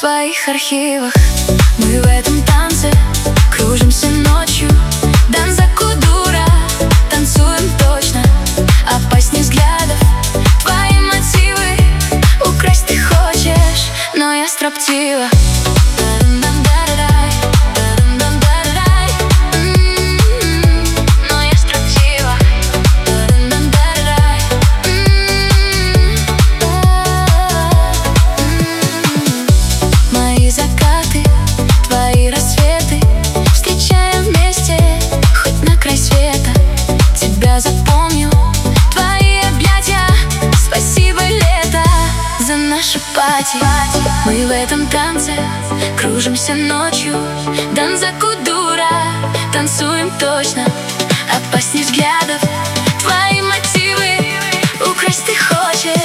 твоих архивах. Мы в этом танце кружимся ночью. Данзаку дура, танцуем точно. Опасней взглядов твои мотивы. Украсть ты хочешь, но я строптива. Запомню твои объятия. Спасибо, лето, за наше пати. Мы в этом танце кружимся ночью. Данзаку дура, танцуем точно. Опасней взглядов твои мотивы. Украсть ты хочешь,